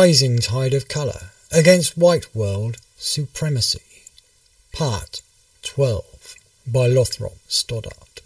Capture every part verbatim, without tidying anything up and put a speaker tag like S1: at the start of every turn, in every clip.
S1: Rising Tide of Colour Against White World Supremacy. Part twelve by Lothrop Stoddart.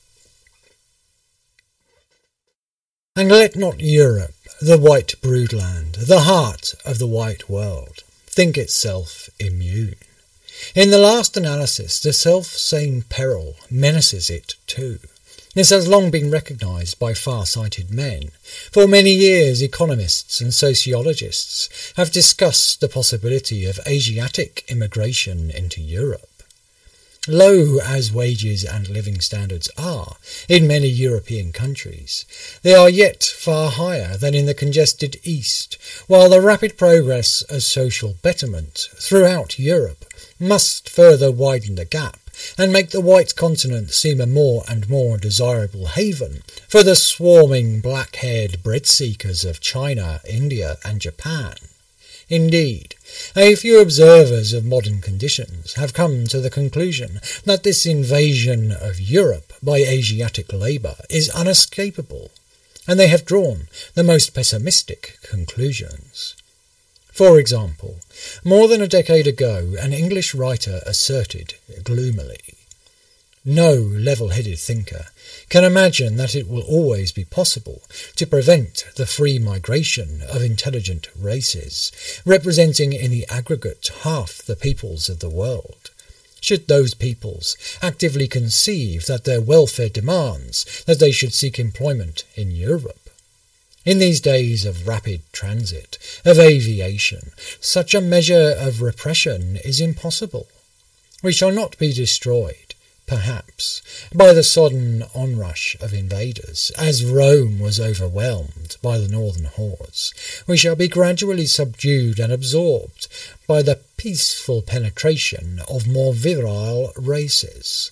S1: And let not Europe, the white broodland, the heart of the white world, think itself immune. In the last analysis, the self-same peril menaces it too. This has long been recognised by far-sighted men. For many years economists and sociologists have discussed the possibility of Asiatic immigration into Europe. Low as wages and living standards are in many European countries, they are yet far higher than in the congested East, while the rapid progress of social betterment throughout Europe must further widen the gap and make the white continent seem a more and more desirable haven for the swarming black-haired bread-seekers of China, India and Japan. Indeed, a few observers of modern conditions have come to the conclusion that this invasion of Europe by Asiatic labour is unescapable, and they have drawn the most pessimistic conclusions. For example, more than a decade ago, an English writer asserted gloomily, "No level-headed thinker can imagine that it will always be possible to prevent the free migration of intelligent races, representing in the aggregate half the peoples of the world, should those peoples actively conceive that their welfare demands that they should seek employment in Europe. In these days of rapid transit, of aviation, such a measure of repression is impossible. We shall not be destroyed, perhaps, by the sudden onrush of invaders, as Rome was overwhelmed by the northern hordes. We shall be gradually subdued and absorbed by the peaceful penetration of more virile races."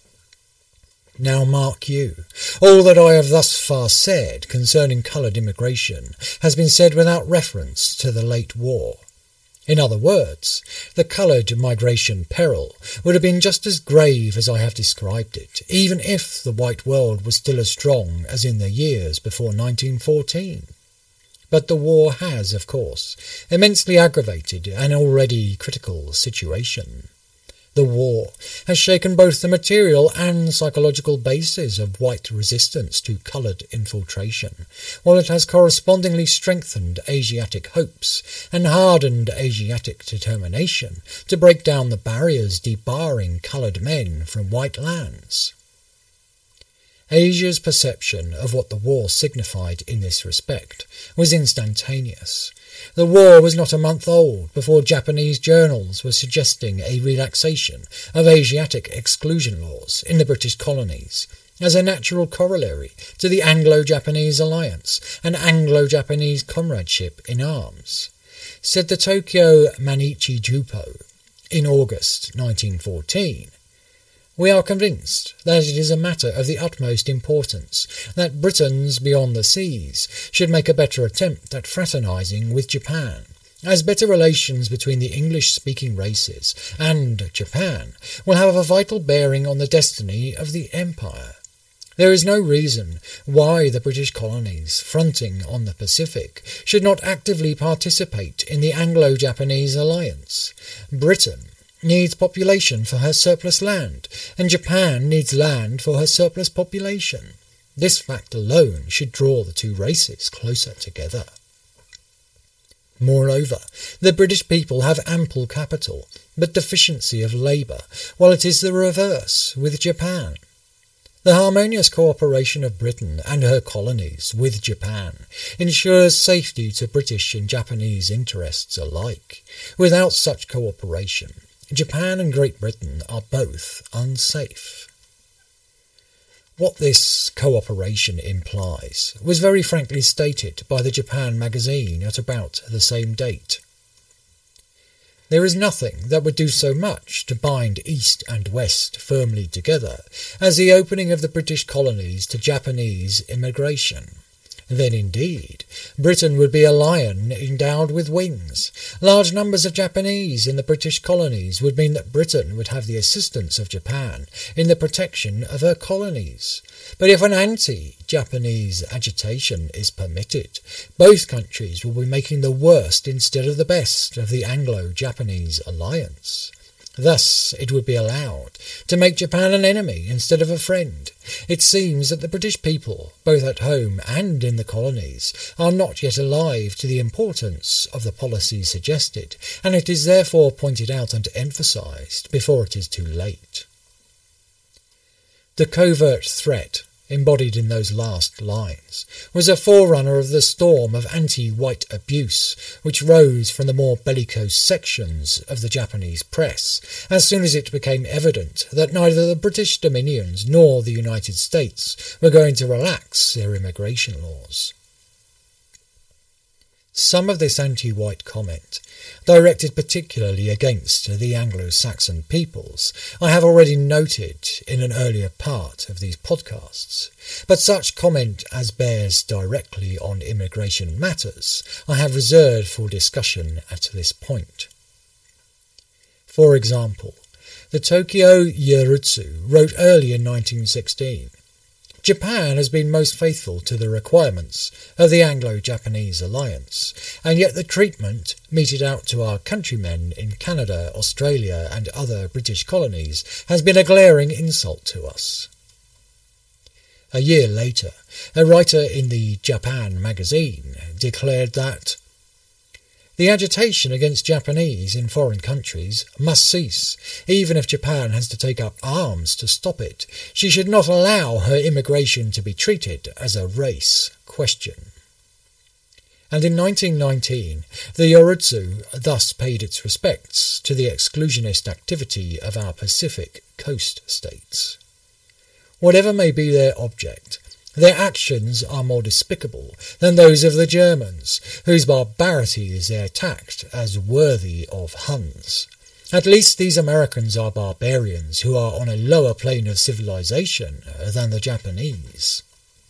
S1: Now mark you, all that I have thus far said concerning coloured immigration has been said without reference to the late war. In other words, the coloured migration peril would have been just as grave as I have described it, even if the white world was still as strong as in the years before nineteen fourteen. But the war has, of course, immensely aggravated an already critical situation. The war has shaken both the material and psychological basis of white resistance to coloured infiltration, while it has correspondingly strengthened Asiatic hopes and hardened Asiatic determination to break down the barriers debarring coloured men from white lands. Asia's perception of what the war signified in this respect was instantaneous. The war was not a month old before Japanese journals were suggesting a relaxation of Asiatic exclusion laws in the British colonies as a natural corollary to the Anglo-Japanese alliance and Anglo-Japanese comradeship in arms. Said the Tokyo Mainichi Jupo in August nineteen fourteen, "We are convinced that it is a matter of the utmost importance that Britons beyond the seas should make a better attempt at fraternising with Japan, as better relations between the English-speaking races and Japan will have a vital bearing on the destiny of the empire. There is no reason why the British colonies fronting on the Pacific should not actively participate in the Anglo-Japanese alliance. Britain needs population for her surplus land, and Japan needs land for her surplus population. This fact alone should draw the two races closer together. Moreover, the British people have ample capital, but deficiency of labour, while it is the reverse with Japan. The harmonious cooperation of Britain and her colonies with Japan ensures safety to British and Japanese interests alike. Without such cooperation, Japan and Great Britain are both unsafe." What this cooperation implies was very frankly stated by the Japan magazine at about the same date. "There is nothing that would do so much to bind East and West firmly together as the opening of the British colonies to Japanese immigration. Then indeed Britain would be a lion endowed with wings, Large numbers of Japanese in the British colonies would mean that Britain would have the assistance of Japan in the protection of her colonies. But if an anti-Japanese agitation is permitted, both countries will be making the worst instead of the best of the Anglo-Japanese alliance. Thus, it would be allowed to make Japan an enemy instead of a friend. It seems that the British people, both at home and in the colonies, are not yet alive to the importance of the policy suggested, and it is therefore pointed out and emphasised before it is too late. The covert threat embodied in those last lines was a forerunner of the storm of anti-white abuse which rose from the more bellicose sections of the Japanese press as soon as it became evident that neither the British dominions nor the United States were going to relax their immigration laws. Some of this anti-white comment, directed particularly against the Anglo-Saxon peoples, I have already noted in an earlier part of these podcasts, but such comment as bears directly on immigration matters I have reserved for discussion at this point. For example, the Tokyo Yorutsu wrote early in nineteen sixteen, Japan has been most faithful to the requirements of the Anglo-Japanese alliance, and yet the treatment meted out to our countrymen in Canada, Australia and other British colonies has been a glaring insult to us. A year later, a writer in the Japan magazine declared that the agitation against Japanese in foreign countries must cease. Even if Japan has to take up arms to stop it, she should not allow her immigration to be treated as a race question. And in nineteen nineteen, the Yorutsu thus paid its respects to the exclusionist activity of our Pacific coast states. Whatever may be their object, their actions are more despicable than those of the Germans, whose barbarities they attacked as worthy of Huns. At least these Americans are barbarians who are on a lower plane of civilization than the Japanese.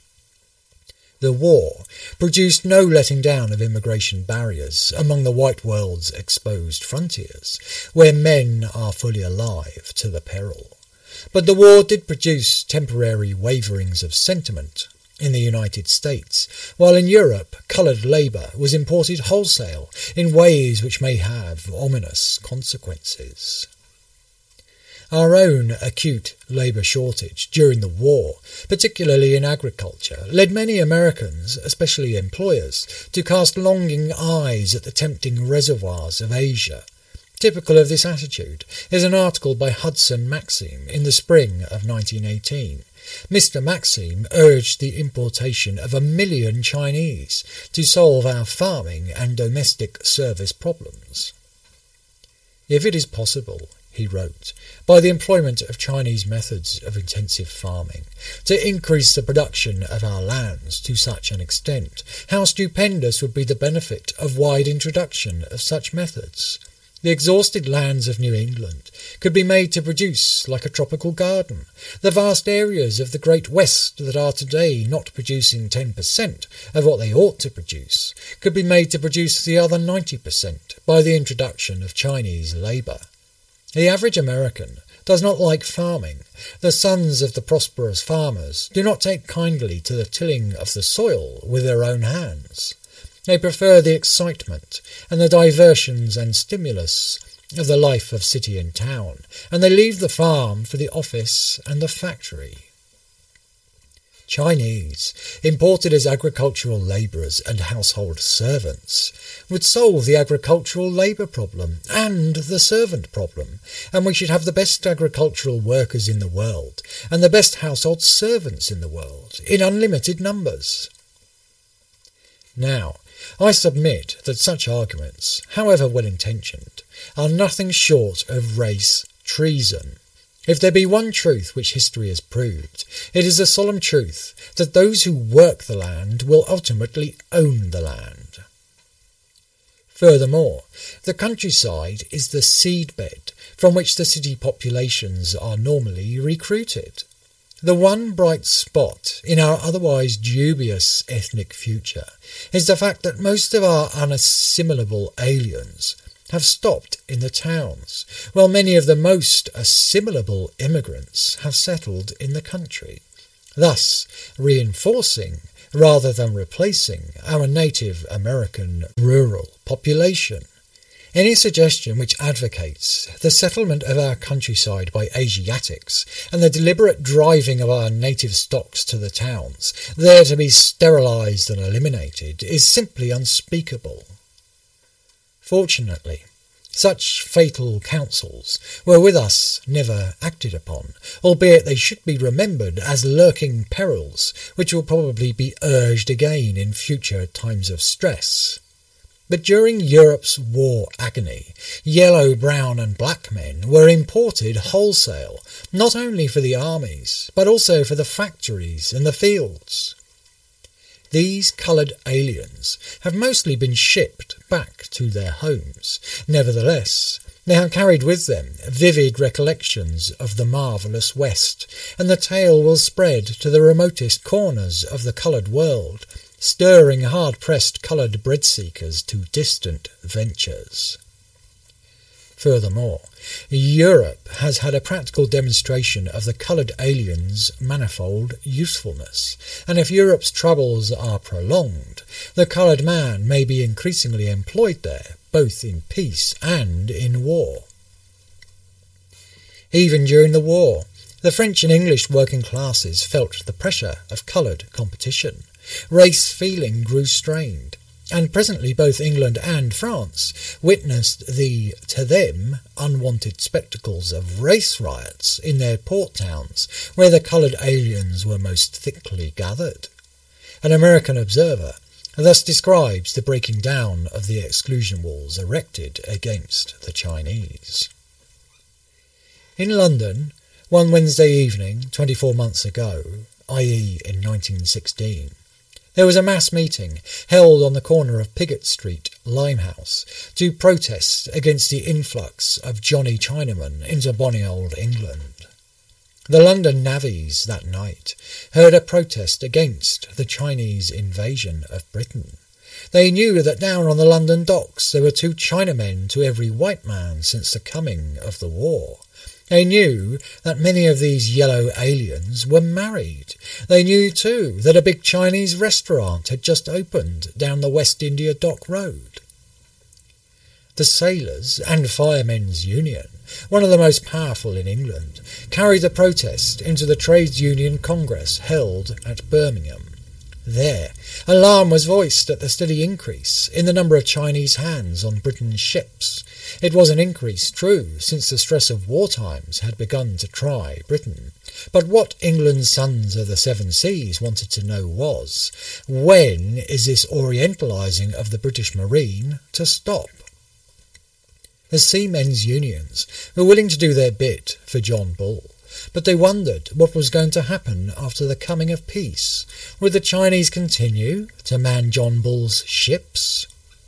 S1: The war produced no letting down of immigration barriers among the white world's exposed frontiers, where men are fully alive to the peril. But the war did produce temporary waverings of sentiment in the United States, while in Europe coloured labour was imported wholesale in ways which may have ominous consequences. Our own acute labour shortage during the war, particularly in agriculture, led many Americans, especially employers, to cast longing eyes at the tempting reservoirs of Asia. Typical of this attitude is an article by Hudson Maxim in the spring of nineteen eighteen. Mister Maxim urged the importation of a million Chinese to solve our farming and domestic service problems. If it is possible, he wrote, by the employment of Chinese methods of intensive farming, to increase the production of our lands to such an extent, how stupendous would be the benefit of wide introduction of such methods. The exhausted lands of New England could be made to produce like a tropical garden. The vast areas of the Great West that are today not producing ten percent of what they ought to produce could be made to produce the other ninety percent by the introduction of Chinese labour. The average American does not like farming. The sons of the prosperous farmers do not take kindly to the tilling of the soil with their own hands. They prefer the excitement and the diversions and stimulus of the life of city and town, and they leave the farm for the office and the factory. Chinese, imported as agricultural labourers and household servants, would solve the agricultural labour problem and the servant problem, and we should have the best agricultural workers in the world and the best household servants in the world, in unlimited numbers. Now, I submit that such arguments, however well-intentioned, are nothing short of race treason. If there be one truth which history has proved, it is the solemn truth that those who work the land will ultimately own the land. Furthermore, the countryside is the seedbed from which the city populations are normally recruited. The one bright spot in our otherwise dubious ethnic future is the fact that most of our unassimilable aliens have stopped in the towns, while many of the most assimilable immigrants have settled in the country, thus reinforcing rather than replacing our Native American rural population. Any suggestion which advocates the settlement of our countryside by Asiatics and the deliberate driving of our native stocks to the towns, there to be sterilised and eliminated, is simply unspeakable. Fortunately, such fatal counsels were with us never acted upon, albeit they should be remembered as lurking perils which will probably be urged again in future times of stress. But during Europe's war agony, yellow, brown and black men were imported wholesale, not only for the armies, but also for the factories and the fields. These coloured aliens have mostly been shipped back to their homes. Nevertheless, they have carried with them vivid recollections of the marvellous West, and the tale will spread to the remotest corners of the coloured world, stirring hard-pressed coloured bread-seekers to distant ventures. Furthermore, Europe has had a practical demonstration of the coloured aliens' manifold usefulness, and if Europe's troubles are prolonged, the coloured man may be increasingly employed there, both in peace and in war. Even during the war, the French and English working classes felt the pressure of coloured competition. Race feeling grew strained, and presently both England and France witnessed the, to them, unwanted spectacles of race riots in their port towns, where the coloured aliens were most thickly gathered. An American observer thus describes the breaking down of the exclusion walls erected against the Chinese. In London, one Wednesday evening, twenty-four months ago, that is in nineteen sixteen, there was a mass meeting held on the corner of Pigot Street, Limehouse, to protest against the influx of Johnny Chinamen into bonny old England. The London navvies that night heard a protest against the Chinese invasion of Britain. They knew that down on the London docks there were two Chinamen to every white man since the coming of the war. They knew that many of these yellow aliens were married. They knew, too, that a big Chinese restaurant had just opened down the West India Dock Road. The Sailors and Firemen's Union, one of the most powerful in England, carried the protest into the Trades Union Congress held at Birmingham. There, alarm was voiced at the steady increase in the number of Chinese hands on Britain's ships. It was an increase, true, since the stress of war times had begun to try Britain. But what England's sons of the seven seas wanted to know was, when is this orientalising of the British Marine to stop? The seamen's unions were willing to do their bit for John Bull, but they wondered what was going to happen after the coming of peace. Would the Chinese continue to man John Bull's ships?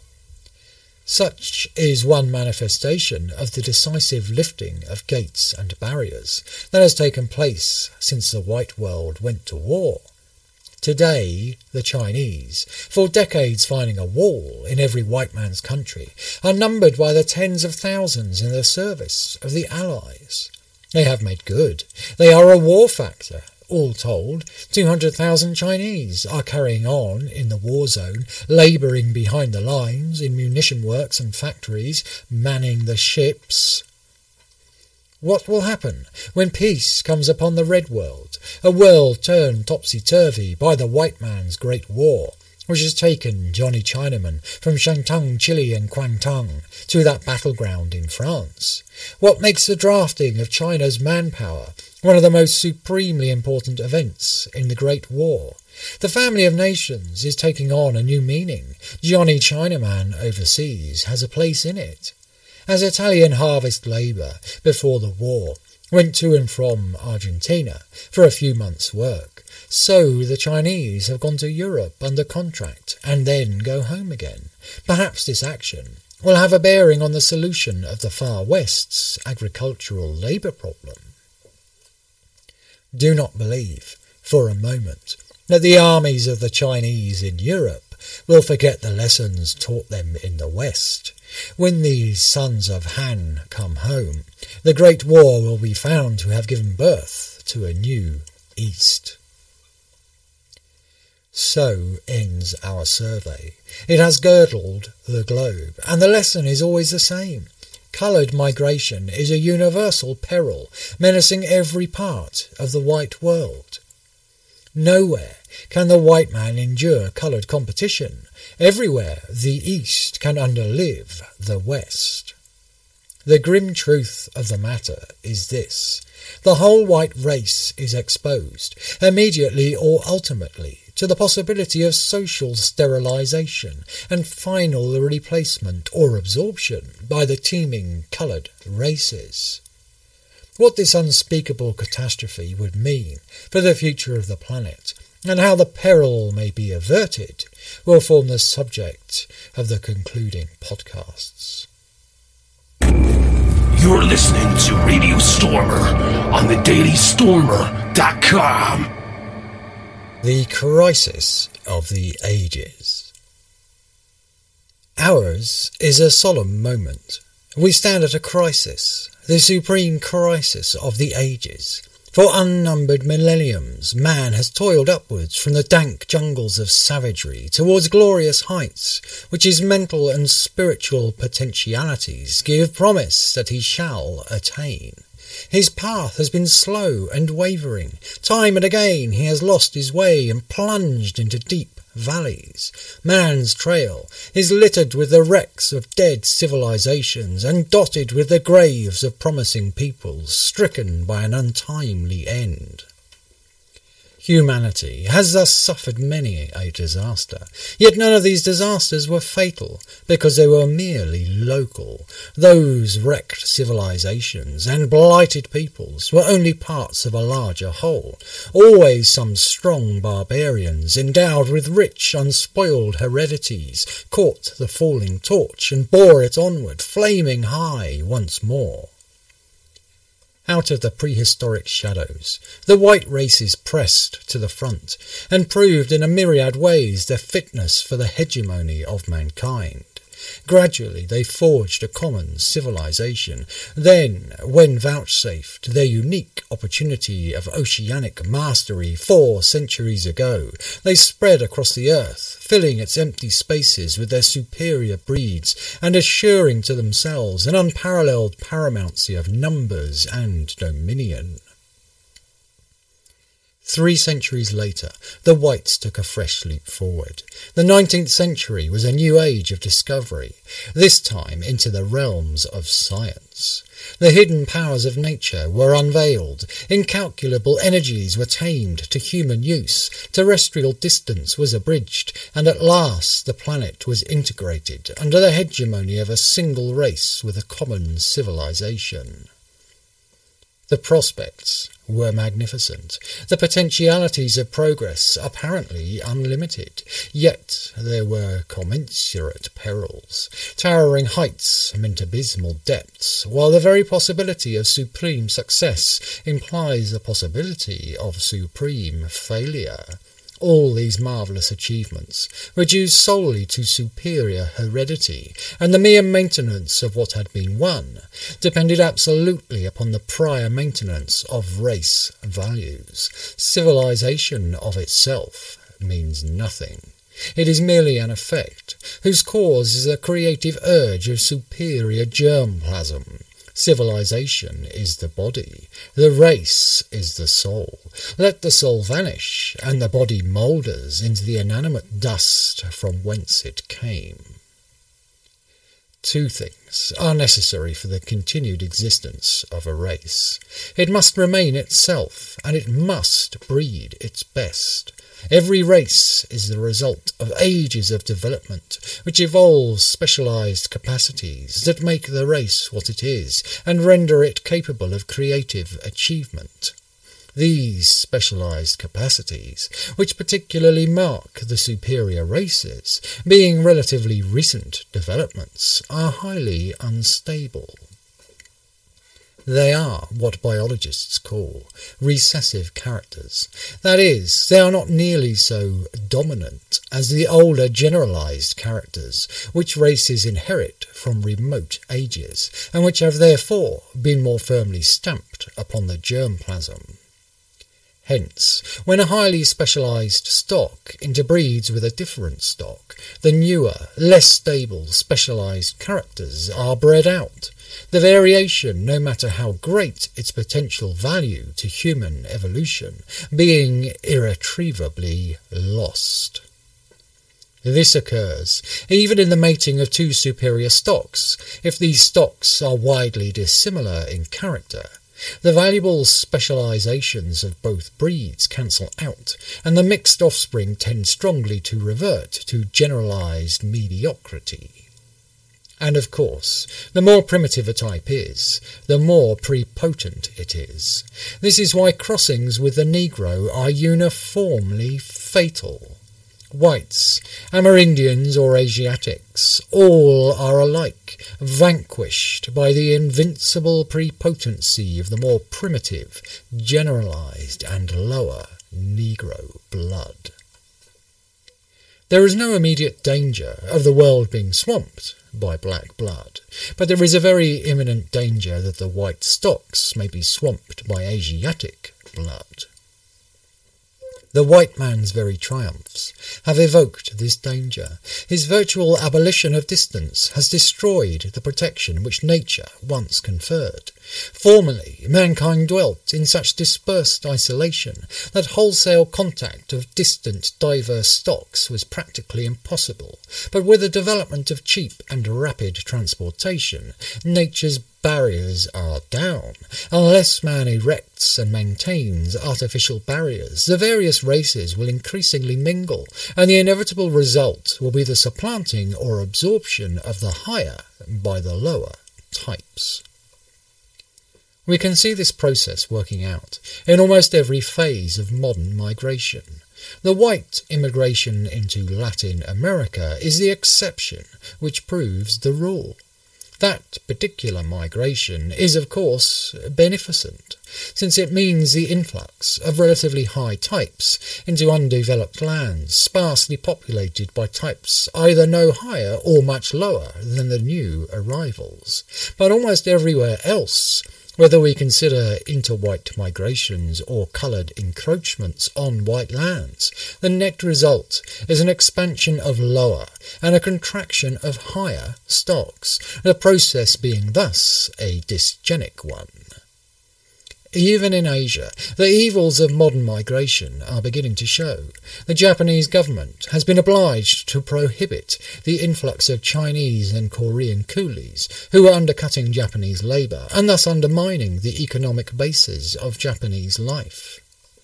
S1: Such is one manifestation of the decisive lifting of gates and barriers that has taken place since the white world went to war. Today, the Chinese, for decades finding a wall in every white man's country, are numbered by the tens of thousands in the service of the Allies. They have made good. They are a war factor. All told, two hundred thousand Chinese are carrying on in the war zone, labouring behind the lines, in munition works and factories, manning the ships. What will happen when peace comes upon the Red World, a world turned topsy-turvy by the white man's great war, which has taken Johnny Chinaman from Shantung, Chile and Kuangtung to that battleground in France? What makes the drafting of China's manpower one of the most supremely important events in the Great War? The family of nations is taking on a new meaning. Johnny Chinaman overseas has a place in it. As Italian harvest labour before the war went to and from Argentina for a few months' work, so the Chinese have gone to Europe under contract and then go home again. Perhaps this action will have a bearing on the solution of the Far West's agricultural labour problem. Do not believe, for a moment, that the armies of the Chinese in Europe will forget the lessons taught them in the West. When these sons of Han come home, the Great War will be found to have given birth to a new East. So ends our survey. It has girdled the globe, and the lesson is always the same. Coloured migration is a universal peril, menacing every part of the white world. Nowhere can the white man endure coloured competition. Everywhere the East can underlive the West. The grim truth of the matter is this. The whole white race is exposed, immediately or ultimately, to the possibility of social sterilisation and final replacement or absorption by the teeming coloured races. What this unspeakable catastrophe would mean for the future of the planet, and how the peril may be averted, will form the subject of the concluding podcasts.
S2: You're listening to Radio Stormer on the daily stormer dot com.
S1: The Crisis of the Ages. Ours is a solemn moment. We stand at a crisis, the supreme crisis of the ages. For unnumbered millenniums, man has toiled upwards from the dank jungles of savagery towards glorious heights, which his mental and spiritual potentialities give promise that he shall attain. His path has been slow and wavering. Time and again he has lost his way and plunged into deep valleys. Man's trail is littered with the wrecks of dead civilizations and dotted with the graves of promising peoples stricken by an untimely end. Humanity has thus suffered many a disaster, yet none of these disasters were fatal, because they were merely local. Those wrecked civilizations and blighted peoples were only parts of a larger whole. Always some strong barbarians, endowed with rich, unspoiled heredities, caught the falling torch and bore it onward, flaming high once more. Out of the prehistoric shadows, the white races pressed to the front and proved in a myriad ways their fitness for the hegemony of mankind. Gradually they forged a common civilization. Then, when vouchsafed their unique opportunity of oceanic mastery four centuries ago, they spread across the earth, filling its empty spaces with their superior breeds and assuring to themselves an unparalleled paramountcy of numbers and dominion. Three centuries later, the whites took a fresh leap forward. The nineteenth century was a new age of discovery, this time into the realms of science. The hidden powers of nature were unveiled, incalculable energies were tamed to human use, terrestrial distance was abridged, and at last the planet was integrated under the hegemony of a single race with a common civilization. The prospects were magnificent, the potentialities of progress apparently unlimited, yet there were commensurate perils. Towering heights meant abysmal depths, while the very possibility of supreme success implies the possibility of supreme failure. All these marvellous achievements were due solely to superior heredity, and the mere maintenance of what had been won depended absolutely upon the prior maintenance of race values. Civilization of itself means nothing. It is merely an effect, whose cause is a creative urge of superior germplasm. Civilization is the body, the race is the soul. Let the soul vanish, and the body moulders into the inanimate dust from whence it came. Two things are necessary for the continued existence of a race. It must remain itself, and it must breed its best. Every race is the result of ages of development, which evolves specialized capacities that make the race what it is, and render it capable of creative achievement. These specialized capacities, which particularly mark the superior races, being relatively recent developments, are highly unstable. They are what biologists call recessive characters. That is, they are not nearly so dominant as the older generalized characters, which races inherit from remote ages, and which have therefore been more firmly stamped upon the germplasm. Hence, when a highly specialized stock interbreeds with a different stock, the newer, less stable, specialized characters are bred out. The variation, no matter how great its potential value to human evolution, being irretrievably lost. This occurs even in the mating of two superior stocks, if these stocks are widely dissimilar in character. The valuable specializations of both breeds cancel out, and the mixed offspring tend strongly to revert to generalized mediocrity. And of course, the more primitive a type is, the more prepotent it is. This is why crossings with the Negro are uniformly fatal. Whites, Amerindians or Asiatics, all are alike, vanquished by the invincible prepotency of the more primitive, generalized and lower Negro blood. There is no immediate danger of the world being swamped by black blood, but there is a very imminent danger that the white stocks may be swamped by Asiatic blood. The white man's very triumphs have evoked this danger. His virtual abolition of distance has destroyed the protection which nature once conferred. Formerly, mankind dwelt in such dispersed isolation that wholesale contact of distant, diverse stocks was practically impossible. But with the development of cheap and rapid transportation, nature's barriers are down. Unless man erects and maintains artificial barriers, the various races will increasingly mingle, and the inevitable result will be the supplanting or absorption of the higher by the lower types. We can see this process working out in almost every phase of modern migration. The white immigration into Latin America is the exception which proves the rule. That particular migration is, of course, beneficent, since it means the influx of relatively high types into undeveloped lands, sparsely populated by types either no higher or much lower than the new arrivals. But almost everywhere else, whether we consider interwhite migrations or coloured encroachments on white lands, the net result is an expansion of lower and a contraction of higher stocks, the process being thus a dysgenic one. Even in Asia, the evils of modern migration are beginning to show. The Japanese government has been obliged to prohibit the influx of Chinese and Korean coolies, who are undercutting Japanese labour and thus undermining the economic basis of Japanese life.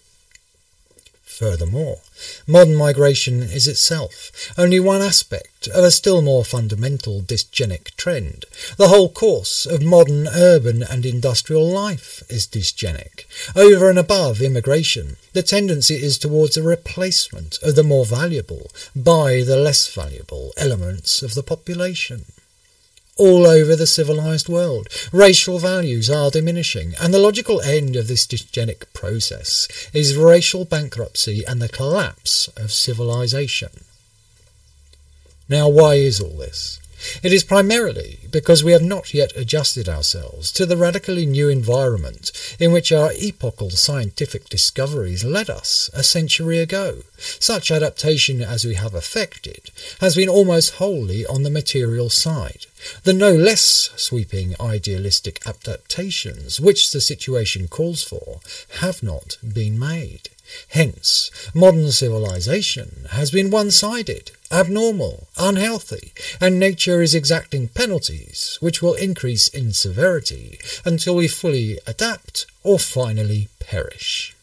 S1: Furthermore, modern migration is itself only one aspect of a still more fundamental dysgenic trend. The whole course of modern urban and industrial life is dysgenic. Over and above immigration, the tendency is towards a replacement of the more valuable by the less valuable elements of the population. All over the civilized world, racial values are diminishing, and the logical end of this dysgenic process is racial bankruptcy and the collapse of civilization. Now, why is all this? It is primarily because we have not yet adjusted ourselves to the radically new environment in which our epochal scientific discoveries led us a century ago. Such adaptation as we have effected has been almost wholly on the material side. The no less sweeping idealistic adaptations which the situation calls for have not been made. Hence, modern civilization has been one-sided, abnormal, unhealthy, and nature is exacting penalties which will increase in severity until we fully adapt or finally perish.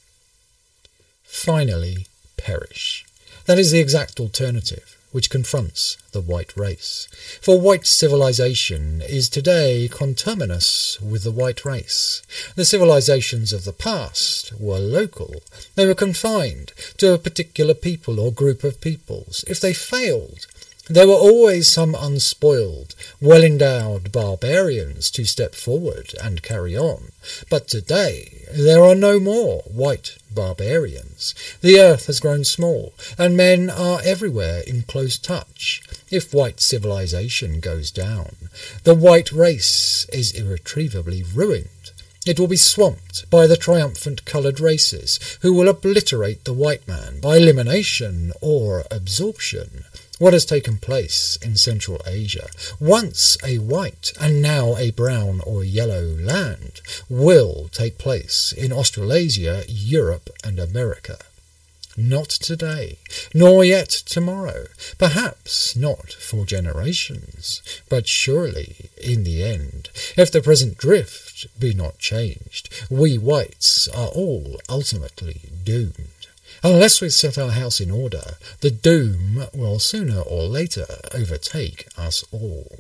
S1: Finally perish. That is the exact alternative which confronts the white race. For white civilization is today conterminous with the white race. The civilizations of the past were local. They were confined to a particular people or group of peoples. If they failed, There were always some unspoiled, well-endowed barbarians to step forward and carry on, but today there are no more white barbarians. The earth has grown small, and men are everywhere in close touch. If white civilization goes down, the white race is irretrievably ruined. It will be swamped by the triumphant coloured races, who will obliterate the white man by elimination or absorption. What has taken place in Central Asia, once a white and now a brown or yellow land, will take place in Australasia, Europe and America. Not today, nor yet tomorrow, perhaps not for generations, but surely, in the end, if the present drift be not changed, we whites are all ultimately doomed. Unless we set our house in order, the doom will sooner or later overtake us all.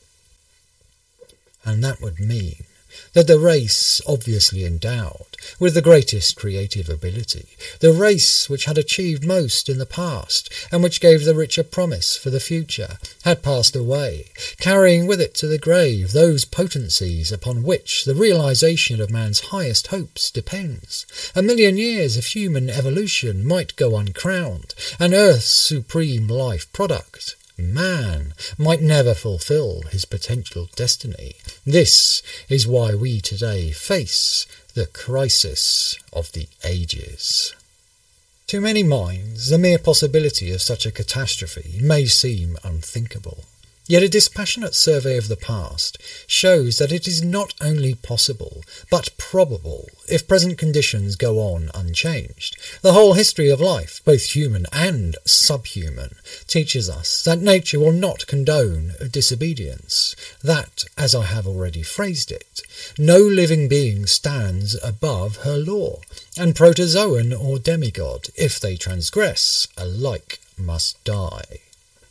S1: And that would mean that the race obviously endowed with the greatest creative ability, the race which had achieved most in the past and which gave the richer promise for the future, had passed away, carrying with it to the grave those potencies upon which the realization of man's highest hopes depends. A million years of human evolution might go uncrowned, and Earth's supreme life product, man, might never fulfill his potential destiny. This is why we today face the crisis of the ages. To many minds, the mere possibility of such a catastrophe may seem unthinkable. Yet a dispassionate survey of the past shows that it is not only possible, but probable, if present conditions go on unchanged. The whole history of life, both human and subhuman, teaches us that nature will not condone disobedience, that, as I have already phrased it, no living being stands above her law, and protozoan or demigod, if they transgress, alike must die.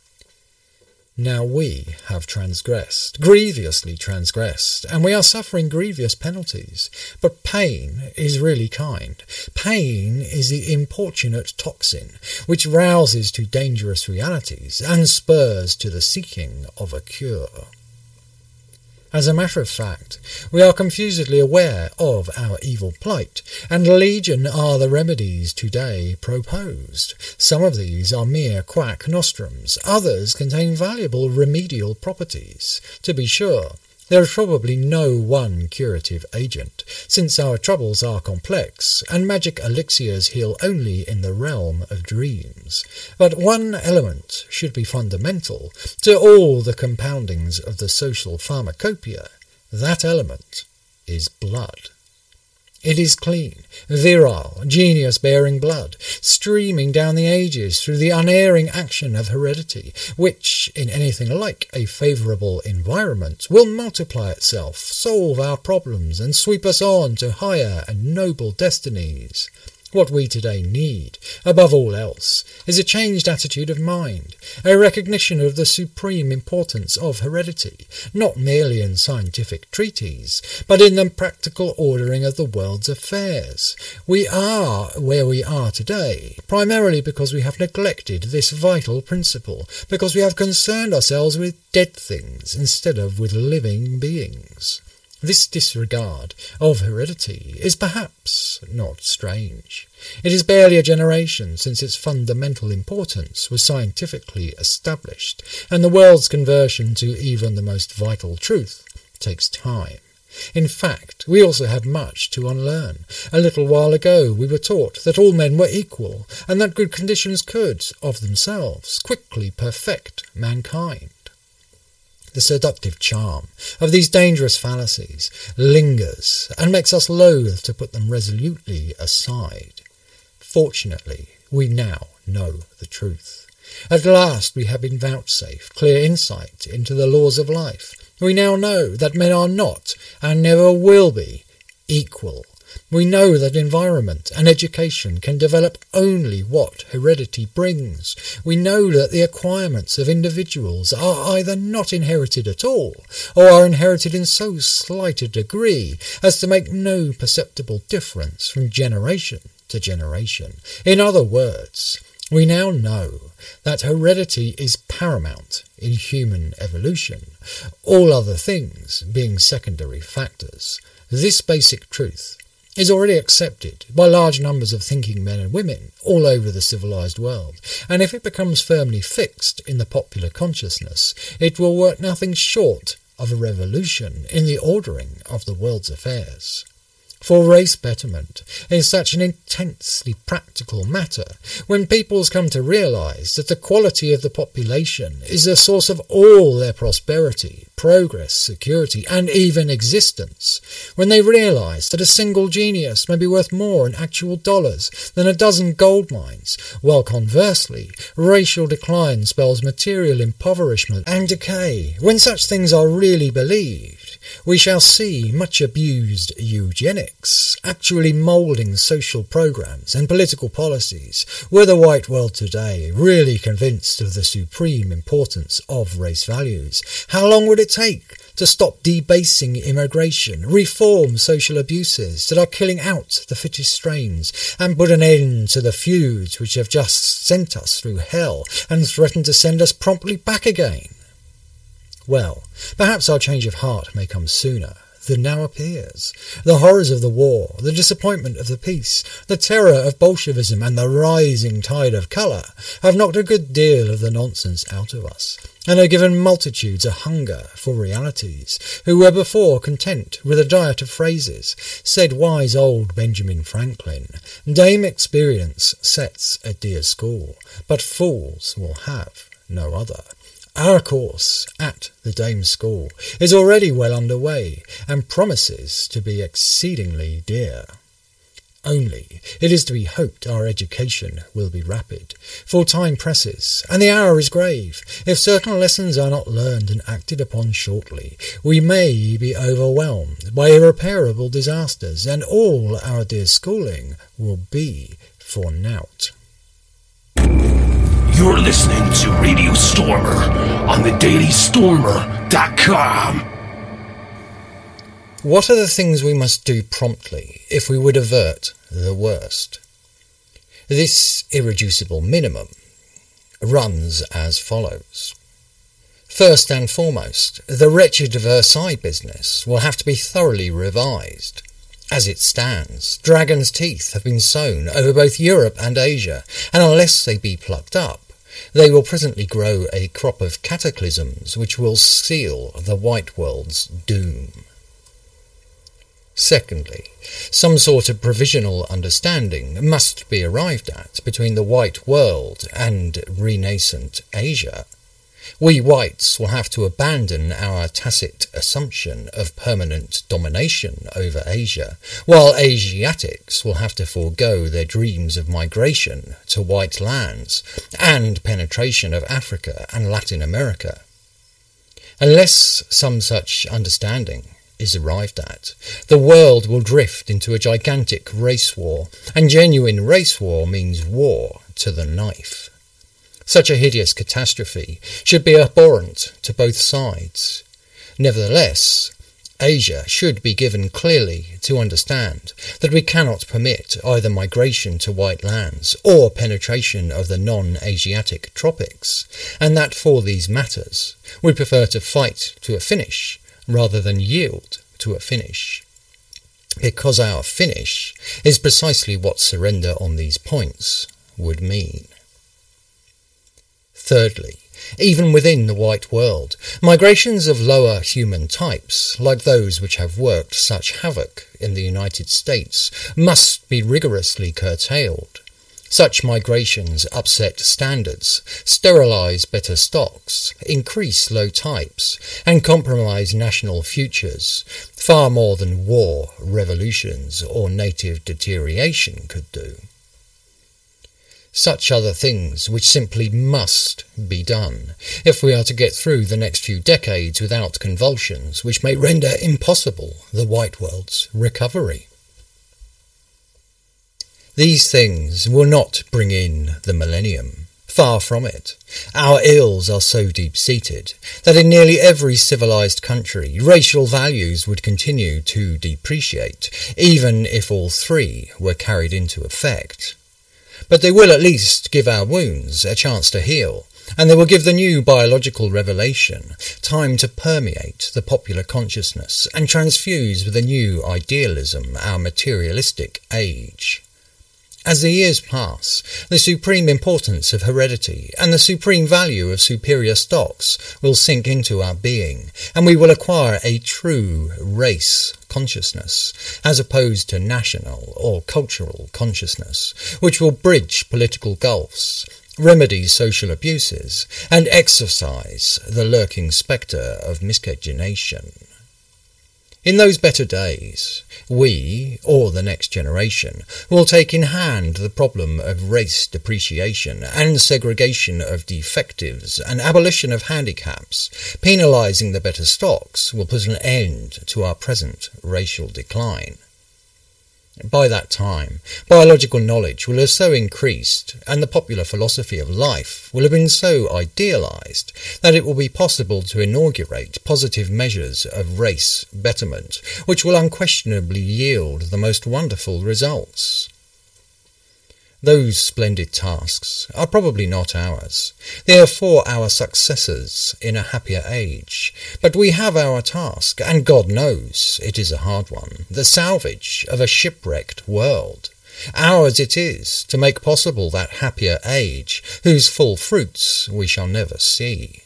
S1: Now we have transgressed, grievously transgressed, and we are suffering grievous penalties. But pain is really kind. Pain is the importunate toxin which rouses to dangerous realities and spurs to the seeking of a cure. As a matter of fact, we are confusedly aware of our evil plight, and legion are the remedies today proposed. Some of these are mere quack nostrums, others contain valuable remedial properties. To be sure, there is probably no one curative agent, since our troubles are complex, and magic elixirs heal only in the realm of dreams. But one element should be fundamental to all the compoundings of the social pharmacopoeia. That element is blood. It is clean, virile, genius-bearing blood, streaming down the ages through the unerring action of heredity, which, in anything like a favourable environment, will multiply itself, solve our problems, and sweep us on to higher and noble destinies. What we today need, above all else, is a changed attitude of mind, a recognition of the supreme importance of heredity, not merely in scientific treatises, but in the practical ordering of the world's affairs. We are where we are today, primarily because we have neglected this vital principle, because we have concerned ourselves with dead things instead of with living beings. This disregard of heredity is perhaps not strange. It is barely a generation since its fundamental importance was scientifically established, and the world's conversion to even the most vital truth takes time. In fact, we also have much to unlearn. A little while ago we were taught that all men were equal, and that good conditions could, of themselves, quickly perfect mankind. The seductive charm of these dangerous fallacies lingers and makes us loath to put them resolutely aside. Fortunately, we now know the truth. At last we have been vouchsafed clear insight into the laws of life. We now know that men are not, and never will be, equal. We know that environment and education can develop only what heredity brings. We know that the acquirements of individuals are either not inherited at all, or are inherited in so slight a degree as to make no perceptible difference from generation to generation. In other words, We now know that heredity is paramount in human evolution, all other things being secondary factors. This basic truth is already accepted by large numbers of thinking men and women all over the civilized world, and if it becomes firmly fixed in the popular consciousness, it will work nothing short of a revolution in the ordering of the world's affairs. For race betterment is such an intensely practical matter when peoples come to realize that the quality of the population is the source of all their prosperity, progress, security, and even existence, when they realize that a single genius may be worth more in actual dollars than a dozen gold mines, while conversely, racial decline spells material impoverishment and decay. When such things are really believed, we shall see much abused eugenics actually moulding social programs and political policies. Were the white world today really convinced of the supreme importance of race values, how long would it take to stop debasing immigration, reform social abuses that are killing out the fittest strains, and put an end to the feuds which have just sent us through hell and threaten to send us promptly back again? Well, perhaps our change of heart may come sooner than now appears. The horrors of the war, the disappointment of the peace, the terror of Bolshevism, and the rising tide of colour have knocked a good deal of the nonsense out of us, and have given multitudes a hunger for realities, who were before content with a diet of phrases. Said wise old Benjamin Franklin, "Dame experience sets a dear school, but fools will have no other." Our course at the Dame School is already well underway and promises to be exceedingly dear. Only it is to be hoped our education will be rapid, for time presses, and the hour is grave. If certain lessons are not learned and acted upon shortly, we may be overwhelmed by irreparable disasters, and all our dear schooling will be for naught.
S2: You're listening to Radio Stormer on the daily stormer dot com.
S1: What are the things we must do promptly if we would avert the worst? This irreducible minimum runs as follows. First and foremost, the wretched Versailles business will have to be thoroughly revised. As it stands, dragon's teeth have been sown over both Europe and Asia, and unless they be plucked up, they will presently grow a crop of cataclysms which will seal the white world's doom. Secondly, some sort of provisional understanding must be arrived at between the white world and renascent Asia. We whites will have to abandon our tacit assumption of permanent domination over Asia, while Asiatics will have to forego their dreams of migration to white lands and penetration of Africa and Latin America. Unless some such understanding is arrived at, the world will drift into a gigantic race war, and genuine race war means war to the knife. Such a hideous catastrophe should be abhorrent to both sides. Nevertheless, Asia should be given clearly to understand that we cannot permit either migration to white lands or penetration of the non-Asiatic tropics, and that for these matters we prefer to fight to a finish rather than yield to a finish, because our finish is precisely what surrender on these points would mean. Thirdly, even within the white world, migrations of lower human types, like those which have worked such havoc in the United States, must be rigorously curtailed. Such migrations upset standards, sterilize better stocks, increase low types, and compromise national futures, far more than war, revolutions, or native deterioration could do. Such are the things which simply must be done if we are to get through the next few decades without convulsions which may render impossible the white world's recovery. These things will not bring in the millennium. Far from it. Our ills are so deep-seated that in nearly every civilized country racial values would continue to depreciate, even if all three were carried into effect. but they will at least give our wounds a chance to heal, and they will give the new biological revelation time to permeate the popular consciousness and transfuse with the new idealism our materialistic age. As the years pass, the supreme importance of heredity and the supreme value of superior stocks will sink into our being, and we will acquire a true race consciousness, as opposed to national or cultural consciousness, which will bridge political gulfs, remedy social abuses, and exorcise the lurking spectre of miscegenation. In those better days, we, or the next generation, will take in hand the problem of race depreciation and segregation of defectives and abolition of handicaps. Penalising the better stocks will put an end to our present racial decline. By that time, biological knowledge will have so increased, and the popular philosophy of life will have been so idealized, that it will be possible to inaugurate positive measures of race betterment, which will unquestionably yield the most wonderful results. Those splendid tasks are probably not ours. They are for our successors in a happier age. But we have our task, and God knows it is a hard one, the salvage of a shipwrecked world. Ours it is to make possible that happier age, whose full fruits we shall never see.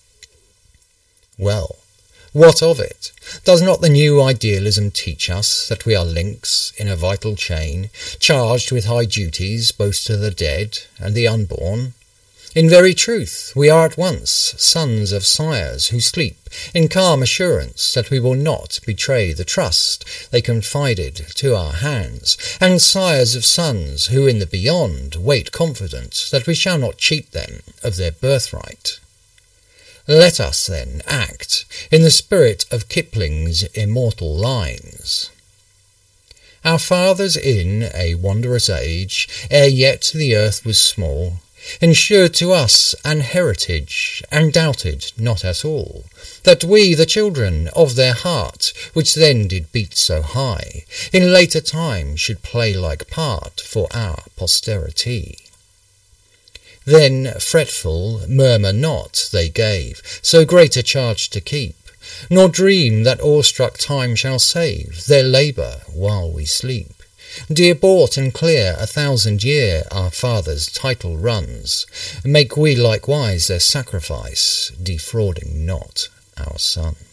S1: Well, what of it? Does not the new idealism teach us that we are links in a vital chain, charged with high duties both to the dead and the unborn? In very truth, we are at once sons of sires who sleep in calm assurance that we will not betray the trust they confided to our hands, and sires of sons who in the beyond wait confident that we shall not cheat them of their birthright. Let us, then, act in the spirit of Kipling's immortal lines. Our fathers in a wondrous age, ere yet the earth was small, ensured to us an heritage, and doubted not at all, that we, the children of their heart, which then did beat so high, in later time should play like part for our posterity. Then, fretful, murmur not, they gave, so great a charge to keep, nor dream that awestruck time shall save their labour while we sleep. Dear bought and clear a thousand year our fathers' title runs, make we likewise their sacrifice, defrauding not our sons.